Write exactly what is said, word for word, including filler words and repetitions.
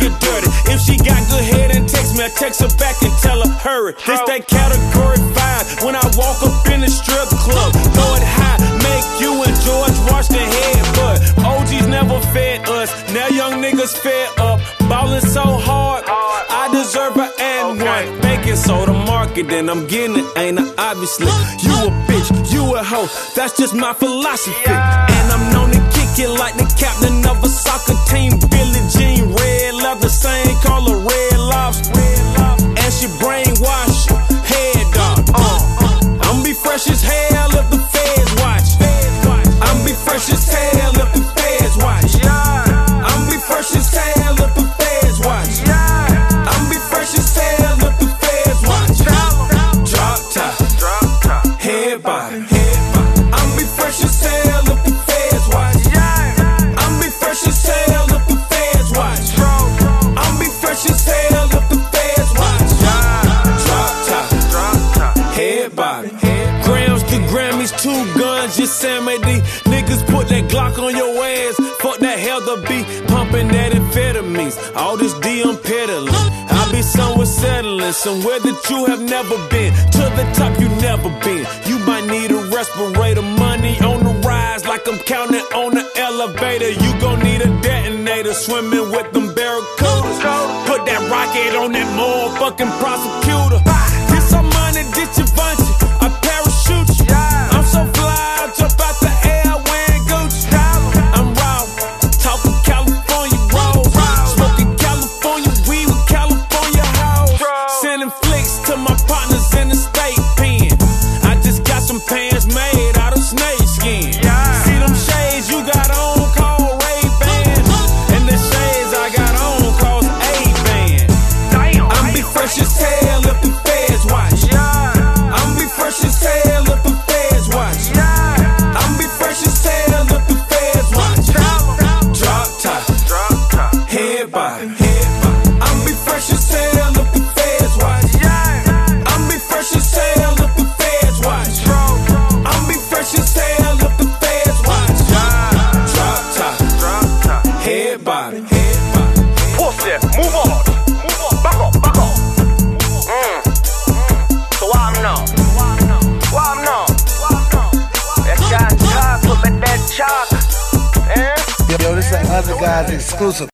get dirty. If she got good head and text me, I text her back and tell her hurry. This that category five. When I walk up in the strip club, throw it high, make you and George wash their head. But O Gs never fed us. Now young niggas fed up. Ballin' so hard, I deserve an and one. Baking soda market, and I'm getting it, ain't I? Obviously, you a bitch, you a hoe. That's just my philosophy. And I'm known to kick it like the captain of a soccer team. Billie Jean, red leather, same color, red lobster. And she brainwash you, head dog. Uh, I'm be fresh as hell if the feds watch. I'm be fresh as hell if the feds watch. I'm be fresh as hell if the feds watch. I'm be fresh as hell if the feds watch. Drop top, head body. I'm be fresh as hell if the feds watch. I'm be fresh as hell if the feds watch. I'm be fresh as hell if the feds watch. Drop top, head body. Grams to Grammys, two guns, just Sam A D. Niggas put that Glock on your ass. Fuck that Heather B. Pumping that amphetamines. All this D I'm peddling. I be somewhere settling, somewhere that you have never been. To the top you never been. You might need a respirator. Money on the rise like I'm counting on the elevator. You gon' need a detonator. Swimming with them barracudas. Put that rocket on that motherfucking prosecutor. Get some money, get your Givenchy. I parachute you. I'm so fly, I jump out the air wearing Gucci. I'm raw, talking California rolls. Smoking California weed with California hoes. Sending flicks to my partners in the state pen. I just got some pants made out of snake skin. See them shades you got on called Ray-Bans. And the shades I got on called A-Band. I'm be fresh as hell if the feds watch. I'm be fresh as hell if the feds watch. I'm be fresh as hell if the feds watch. Drop top, head body. I'm be fresh as hell if the feds watch. I'm be fresh as hell if the feds watch. I'm be fresh as hell if the feds watch. Drop top, head body. What's that? Move on. Move on. Back up. Back up. Mm. So why I'm now? Why I'm now? That shot talk, put back that chalk. Eh? Yo, this is Other Guys exclusive.